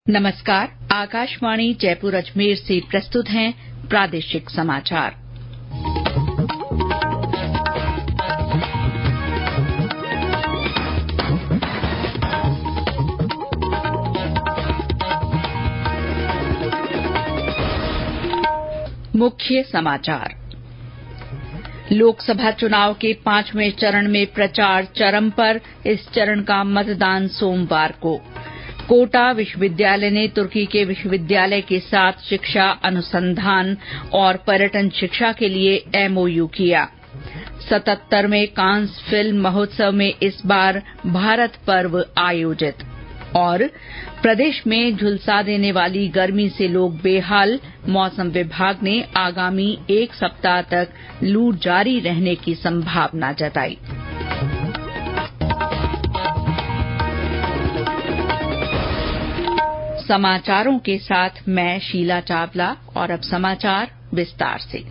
नमस्कार। आकाशवाणी जयपुर अजमेर से प्रस्तुत हैं प्रादेशिक समाचार। मुख्य समाचार। लोकसभा चुनाव के 5वें चरण में प्रचार चरम पर। इस चरण का मतदान सोमवार को। कोटा विश्वविद्यालय ने तुर्की के विश्वविद्यालय के साथ शिक्षा अनुसंधान और पर्यटन शिक्षा के लिए एमओयू किया। 77वें कांस फिल्म महोत्सव में इस बार भारत पर्व आयोजित। और प्रदेश में झुलसा देने वाली गर्मी से लोग बेहाल। मौसम विभाग ने आगामी एक सप्ताह तक लू जारी रहने की संभावना जताई। समाचारों के साथ मैं शीला चावला। और अब समाचार विस्तार से।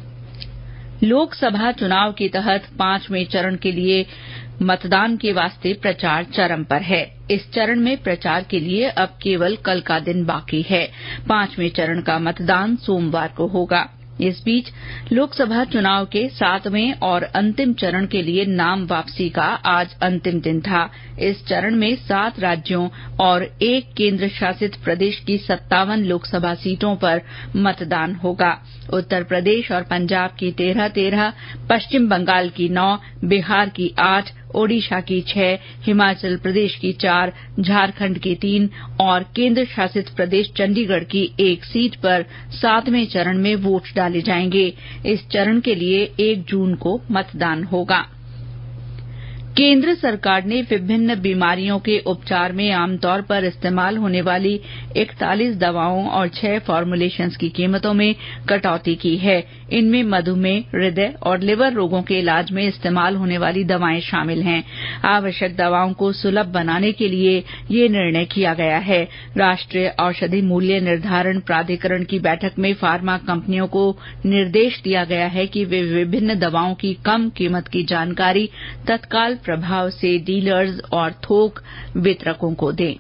लोकसभा चुनाव के तहत 5वें चरण के लिए मतदान के वास्ते प्रचार चरम पर है। इस चरण में प्रचार के लिए अब केवल कल का दिन बाकी है। 5वें चरण का मतदान सोमवार को होगा। इस बीच लोकसभा चुनाव के 7वें और अंतिम चरण के लिए नाम वापसी का आज अंतिम दिन था। इस चरण में 7 राज्यों और 1 केंद्र शासित प्रदेश की 57 लोकसभा सीटों पर मतदान होगा। उत्तर प्रदेश और पंजाब की 13, पश्चिम बंगाल की 9, बिहार की 8, ओडिशा की 6, हिमाचल प्रदेश की 4, झारखंड की 3 और केंद्र शासित प्रदेश चंडीगढ़ की 1 सीट पर 7वें चरण में वोट डाले जाएंगे। इस चरण के लिए 1 जून को मतदान होगा। केंद्र सरकार ने विभिन्न बीमारियों के उपचार में आमतौर पर इस्तेमाल होने वाली 41 दवाओं और 6 फॉर्मुलेशंस की कीमतों में कटौती की है। इनमें मधुमेह, हृदय और लिवर रोगों के इलाज में इस्तेमाल होने वाली दवाएं शामिल हैं। आवश्यक दवाओं को सुलभ बनाने के लिए ये निर्णय किया गया है। राष्ट्रीय औषधि मूल्य निर्धारण प्राधिकरण की बैठक में फार्मा कंपनियों को निर्देश दिया गया है कि वे विभिन्न दवाओं की कम कीमत की जानकारी तत्काल प्रभाव से डीलर्स और थोक वितरकों को दें।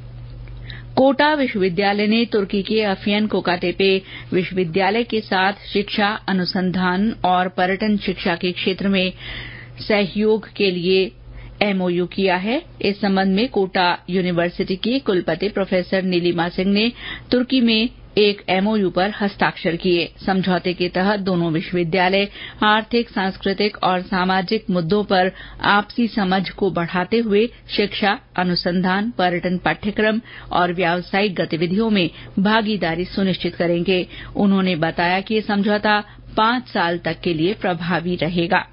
कोटा विश्वविद्यालय ने तुर्की के अफियन कोकाटेपे विश्वविद्यालय के साथ शिक्षा अनुसंधान और पर्यटन शिक्षा के क्षेत्र में सहयोग के लिए एमओयू किया है। इस संबंध में कोटा यूनिवर्सिटी की कुलपति प्रोफेसर नीलिमा सिंह ने तुर्की में एक एमओयू पर हस्ताक्षर किए। समझौते के तहत दोनों विश्वविद्यालय आर्थिक, सांस्कृतिक और सामाजिक मुद्दों पर आपसी समझ को बढ़ाते हुए शिक्षा, अनुसंधान, पर्यटन पाठ्यक्रम और व्यावसायिक गतिविधियों में भागीदारी सुनिश्चित करेंगे। उन्होंने बताया कि ये समझौता 5 साल तक के लिए प्रभावी रहेगा।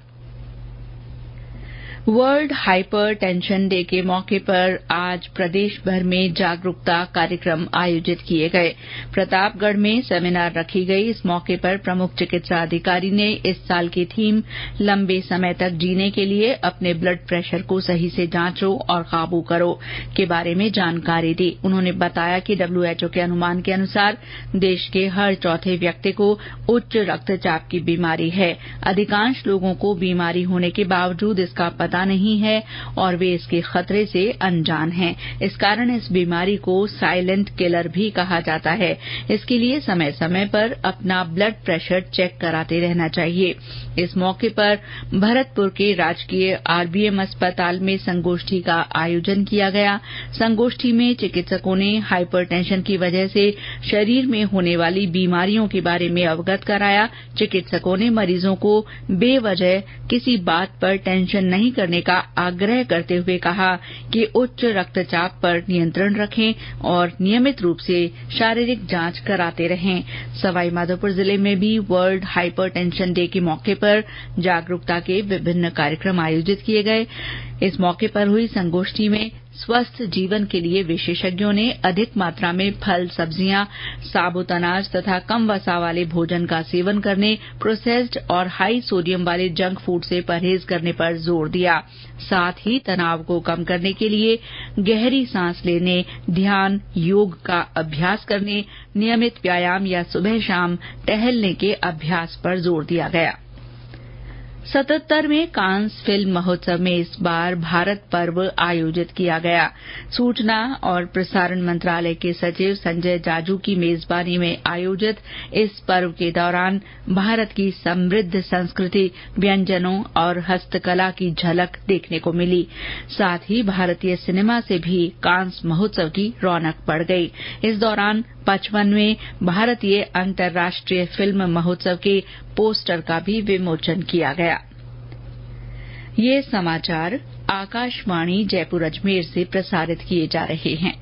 वर्ल्ड हाइपर टेंशन डे के मौके पर आज प्रदेश भर में जागरूकता कार्यक्रम आयोजित किए गए। प्रतापगढ़ में सेमिनार रखी गई। इस मौके पर प्रमुख चिकित्सा अधिकारी ने इस साल की थीम लंबे समय तक जीने के लिए अपने ब्लड प्रेशर को सही से जांचो और काबू करो के बारे में जानकारी दी। उन्होंने बताया कि डब्ल्यूएचओ के अनुमान के अनुसार देश के हर चौथे व्यक्ति को उच्च रक्तचाप की बीमारी है। अधिकांश लोगों को बीमारी होने के बावजूद इसका पता नहीं है और वे इसके खतरे से अनजान हैं। इस कारण इस बीमारी को साइलेंट किलर भी कहा जाता है। इसके लिए समय समय पर अपना ब्लड प्रेशर चेक कराते रहना चाहिए। इस मौके पर भरतपुर के राजकीय आरबीएम अस्पताल में संगोष्ठी का आयोजन किया गया। संगोष्ठी में चिकित्सकों ने हाइपरटेंशन की वजह से शरीर में होने वाली बीमारियों के बारे में अवगत कराया। चिकित्सकों ने मरीजों को बेवजह किसी बात पर टेंशन नहीं करने का आग्रह करते हुए कहा कि उच्च रक्तचाप पर नियंत्रण रखें और नियमित रूप से शारीरिक जांच कराते रहें। सवाईमाधोपुर जिले में भी वर्ल्ड हाइपरटेंशन डे के मौके पर जागरूकता के विभिन्न कार्यक्रम आयोजित किए गए। इस मौके पर हुई संगोष्ठी में स्वस्थ जीवन के लिए विशेषज्ञों ने अधिक मात्रा में फल, सब्जियां, साबुत अनाज तथा कम वसा वाले भोजन का सेवन करने, प्रोसेस्ड और हाई सोडियम वाले जंक फूड से परहेज करने पर जोर दिया। साथ ही तनाव को कम करने के लिए गहरी सांस लेने, ध्यान, योग का अभ्यास करने, नियमित व्यायाम या सुबह शाम टहलने के अभ्यास पर जोर दिया गया। 77वें कांस फिल्म महोत्सव में इस बार भारत पर्व आयोजित किया गया। सूचना और प्रसारण मंत्रालय के सचिव संजय जाजू की मेजबानी में आयोजित इस पर्व के दौरान भारत की समृद्ध संस्कृति, व्यंजनों और हस्तकला की झलक देखने को मिली। साथ ही भारतीय सिनेमा से भी कांस महोत्सव की रौनक बढ़ गई। इस दौरान 55वें भारतीय अंतर्राष्ट्रीय फिल्म महोत्सव के पोस्टर का भी विमोचन किया गया। ये समाचार आकाशवाणी जयपुर अजमेर से प्रसारित किए जा रहे हैं।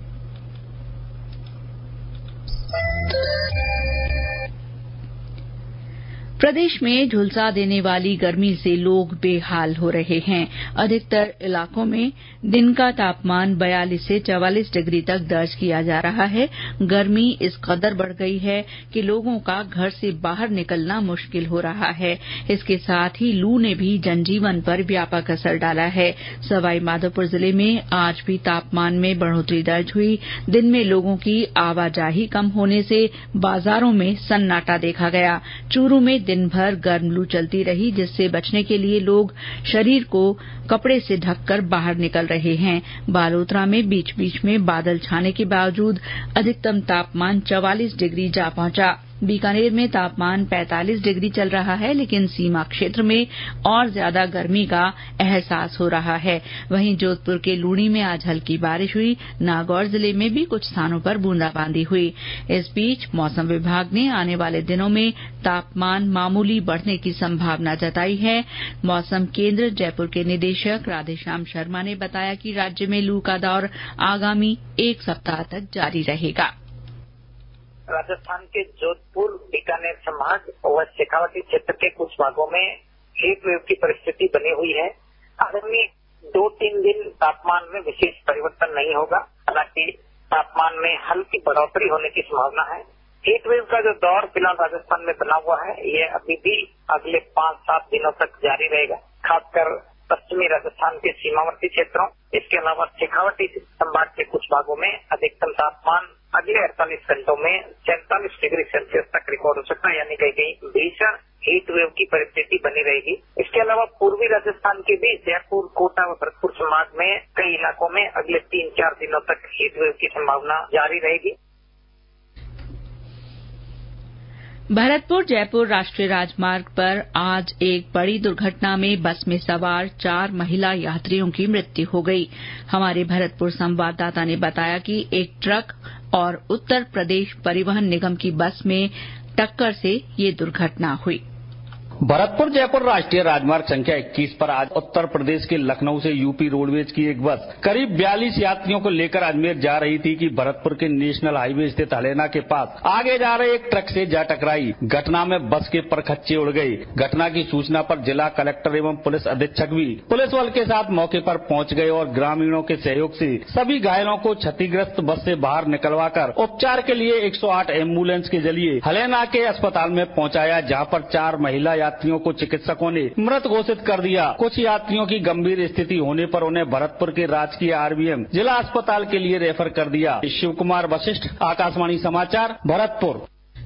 प्रदेश में झुलसा देने वाली गर्मी से लोग बेहाल हो रहे हैं। अधिकतर इलाकों में दिन का तापमान 42 से 44 डिग्री तक दर्ज किया जा रहा है। गर्मी इस कदर बढ़ गई है कि लोगों का घर से बाहर निकलना मुश्किल हो रहा है। इसके साथ ही लू ने भी जनजीवन पर व्यापक असर डाला है। सवाईमाधोपुर जिले में आज भी तापमान में बढ़ोतरी दर्ज हुई। दिन में लोगों की आवाजाही कम होने से बाजारों में सन्नाटा देखा गया। चूरू में दिन भर गर्म लू चलती रही, जिससे बचने के लिए लोग शरीर को कपड़े से ढककर बाहर निकल रहे हैं। बालोतरा में बीच बीच में बादल छाने के बावजूद अधिकतम तापमान 44 डिग्री जा पहुंचा। बीकानेर में तापमान 45 डिग्री चल रहा है, लेकिन सीमा क्षेत्र में और ज्यादा गर्मी का एहसास हो रहा है। वहीं जोधपुर के लूणी में आज हल्की बारिश हुई। नागौर जिले में भी कुछ स्थानों पर बूंदाबांदी हुई। इस बीच मौसम विभाग ने आने वाले दिनों में तापमान मामूली बढ़ने की संभावना जताई है। मौसम केंद्र जयपुर के निदेशक राधेश्याम शर्मा ने बताया कि राज्य में लू का दौर आगामी 1 सप्ताह तक जारी रहेगा। राजस्थान के जोधपुर, बीकानेर संभाग और शेखावाटी क्षेत्र के कुछ भागों में हीट वेव की परिस्थिति बनी हुई है। आगामी 2-3 दिन तापमान में विशेष परिवर्तन नहीं होगा। हालांकि तापमान में हल्की बढ़ोतरी होने की संभावना है। हीट वेव का जो दौर फिलहाल राजस्थान में बना हुआ है, ये अभी भी अगले 5-7 दिनों तक जारी रहेगा। खासकर पश्चिमी राजस्थान के सीमावर्ती क्षेत्रों, इसके अलावा शेखावाटी संभाग के कुछ भागों में अधिकतम तापमान अगले 48 घंटों में 47 डिग्री सेल्सियस तक रिकॉर्ड हो सकता है, यानी कहीं कहीं भीषण हीट वेव की परिस्थिति बनी रहेगी। इसके अलावा पूर्वी राजस्थान के भी जयपुर, कोटा व भरतपुर संभाग में कई इलाकों में अगले 3-4 दिनों तक हीट वेव की संभावना जारी रहेगी। भरतपुर जयपुर राष्ट्रीय राजमार्ग पर आज एक बड़ी दुर्घटना में बस में सवार 4 महिला यात्रियों की मृत्यु हो गई। हमारे भरतपुर संवाददाता ने बताया कि एक ट्रक और उत्तर प्रदेश परिवहन निगम की बस में टक्कर से ये दुर्घटना हुई। भरतपुर जयपुर राष्ट्रीय राजमार्ग संख्या 21 पर आज उत्तर प्रदेश के लखनऊ से यूपी रोडवेज की एक बस करीब 42 यात्रियों को लेकर अजमेर जा रही थी कि भरतपुर के नेशनल हाईवे स्थित हलेना के पास आगे जा रहे एक ट्रक से जा टकराई। घटना में बस के परखच्चे उड़ गए। घटना की सूचना पर जिला कलेक्टर एवं पुलिस अधीक्षक भी पुलिस बल के साथ मौके पर पहुंच गए और ग्रामीणों के सहयोग से सभी घायलों को क्षतिग्रस्त बस से बाहर निकलवाकर उपचार के लिए 108 एम्बुलेंस के जरिए हलेना के अस्पताल में पहुंचाया, जहां पर 4 महिला यात्रियों को चिकित्सकों ने मृत घोषित कर दिया। कुछ यात्रियों की गंभीर स्थिति होने पर उन्हें भरतपुर के राजकीय आरबीएम जिला अस्पताल के लिए रेफर कर दिया। शिव कुमार वशिष्ठ, आकाशवाणी समाचार, भरतपुर।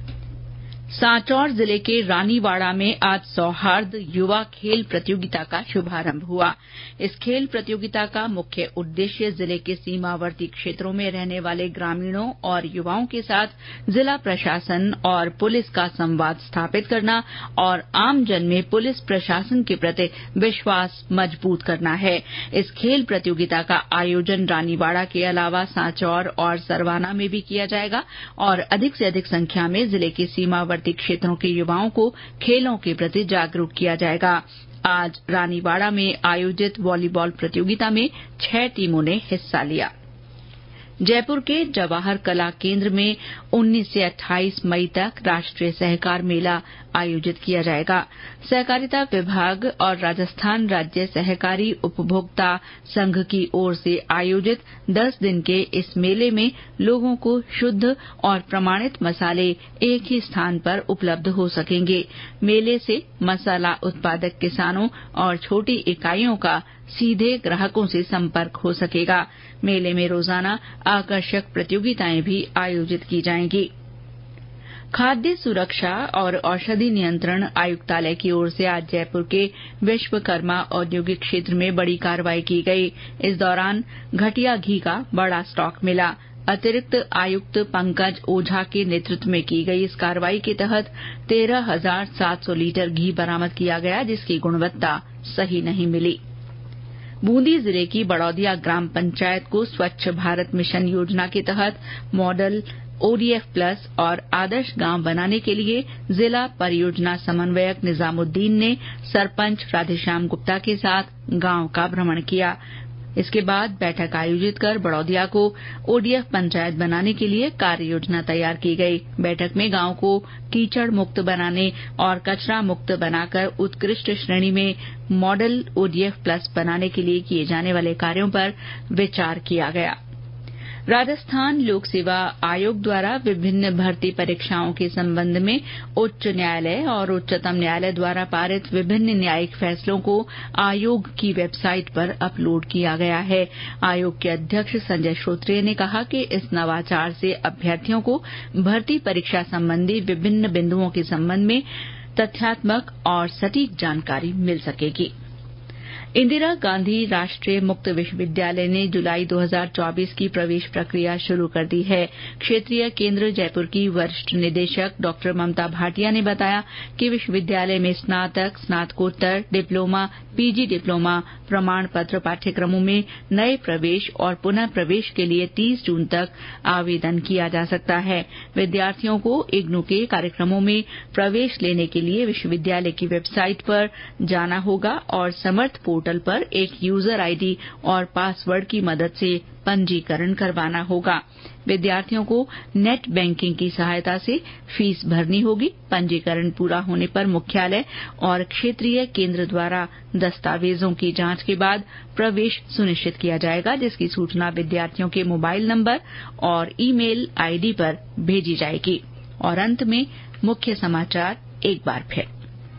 सांचौर जिले के रानीवाड़ा में आज सौहार्द युवा खेल प्रतियोगिता का शुभारंभ हुआ। इस खेल प्रतियोगिता का मुख्य उद्देश्य जिले के सीमावर्ती क्षेत्रों में रहने वाले ग्रामीणों और युवाओं के साथ जिला प्रशासन और पुलिस का संवाद स्थापित करना और आमजन में पुलिस प्रशासन के प्रति विश्वास मजबूत करना है। इस खेल प्रतियोगिता का आयोजन रानीवाड़ा के अलावा सांचौर और सरवाना में भी किया जाएगा और अधिक से अधिक संख्या में जिले के सीमावर्ती क्षेत्रों के युवाओं को खेलों के प्रति जागरूक किया जाएगा। आज रानीवाड़ा में आयोजित वॉलीबॉल प्रतियोगिता में 6 टीमों ने हिस्सा लिया। जयपुर के जवाहर कला केंद्र में 19 से 28 मई तक राष्ट्रीय सहकार मेला आयोजित किया जाएगा। सहकारिता विभाग और राजस्थान राज्य सहकारी उपभोक्ता संघ की ओर से आयोजित 10 दिन के इस मेले में लोगों को शुद्ध और प्रमाणित मसाले एक ही स्थान पर उपलब्ध हो सकेंगे। मेले से मसाला उत्पादक किसानों और छोटी इकाइयों का सीधे ग्राहकों से संपर्क हो सकेगा। मेले में रोजाना आकर्षक प्रतियोगिताएं भी आयोजित की जाएंगी। खाद्य सुरक्षा और औषधि नियंत्रण आयुक्तालय की ओर से आज जयपुर के विश्वकर्मा औद्योगिक क्षेत्र में बड़ी कार्रवाई की गई। इस दौरान घटिया घी का बड़ा स्टॉक मिला। अतिरिक्त आयुक्त पंकज ओझा के नेतृत्व में की गई इस कार्रवाई के तहत 13,700 लीटर घी बरामद किया गया, जिसकी गुणवत्ता सही नहीं मिली। बूंदी जिले की बड़ौदिया ग्राम पंचायत को स्वच्छ भारत मिशन योजना के तहत मॉडल ओडीएफ प्लस और आदर्श गांव बनाने के लिए जिला परियोजना समन्वयक निजामुद्दीन ने सरपंच राधेश्याम गुप्ता के साथ गांव का भ्रमण किया। इसके बाद बैठक आयोजित कर बड़ौदिया को ओडीएफ पंचायत बनाने के लिए कार्य योजना तैयार की गई। बैठक में गांव को कीचड़ मुक्त बनाने और कचरा मुक्त बनाकर उत्कृष्ट श्रेणी में मॉडल ओडीएफ प्लस बनाने के लिए किए जाने वाले कार्यों पर विचार किया गया। राजस्थान लोक सेवा आयोग द्वारा विभिन्न भर्ती परीक्षाओं के संबंध में उच्च न्यायालय और उच्चतम न्यायालय द्वारा पारित विभिन्न न्यायिक फैसलों को आयोग की वेबसाइट पर अपलोड किया गया है। आयोग के अध्यक्ष संजय श्रोत्रिय ने कहा कि इस नवाचार से अभ्यर्थियों को भर्ती परीक्षा संबंधी विभिन्न बिन्दुओं के संबंध में तथ्यात्मक और सटीक जानकारी मिल सकेगी। इंदिरा गांधी राष्ट्रीय मुक्त विश्वविद्यालय ने जुलाई 2024 की प्रवेश प्रक्रिया शुरू कर दी है। क्षेत्रीय केंद्र जयपुर की वरिष्ठ निदेशक डॉ ममता भाटिया ने बताया कि विश्वविद्यालय में स्नातक, स्नातकोत्तर, डिप्लोमा, पीजी डिप्लोमा प्रमाण पत्र पाठ्यक्रमों में नए प्रवेश और पुनः प्रवेश के लिए 30 जून तक आवेदन किया जा सकता है। विद्यार्थियों को इग्नू के कार्यक्रमों में प्रवेश लेने के लिए विश्वविद्यालय की वेबसाइट पर जाना होगा और समर्थ पोर्टल पर एक यूजर आईडी और पासवर्ड की मदद से पंजीकरण करवाना होगा। विद्यार्थियों को नेट बैंकिंग की सहायता से फीस भरनी होगी। पंजीकरण पूरा होने पर मुख्यालय और क्षेत्रीय केंद्र द्वारा दस्तावेजों की जांच के बाद प्रवेश सुनिश्चित किया जाएगा, जिसकी सूचना विद्यार्थियों के मोबाइल नंबर और ईमेल आईडी पर भेजी जाएगी। और अंत में मुख्य समाचार एक बार फिर।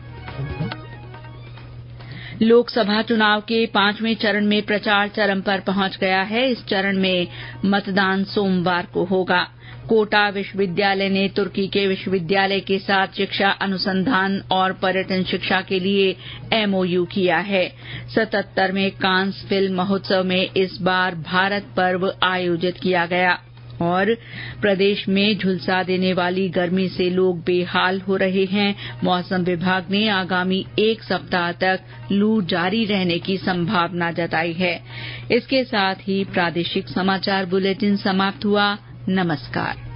लोकसभा चुनाव के 5वें चरण में प्रचार चरम पर पहुंच गया है। इस चरण में मतदान सोमवार को होगा। कोटा विश्वविद्यालय ने तुर्की के विश्वविद्यालय के साथ शिक्षा अनुसंधान और पर्यटन शिक्षा के लिए एमओयू किया है। 77वें कांस फिल्म महोत्सव में इस बार भारत पर्व आयोजित किया गया। और प्रदेश में झुलसा देने वाली गर्मी से लोग बेहाल हो रहे हैं। मौसम विभाग ने आगामी 1 सप्ताह तक लू जारी रहने की संभावना जताई है। इसके साथ ही प्रादेशिक समाचार बुलेटिन समाप्त हुआ। नमस्कार।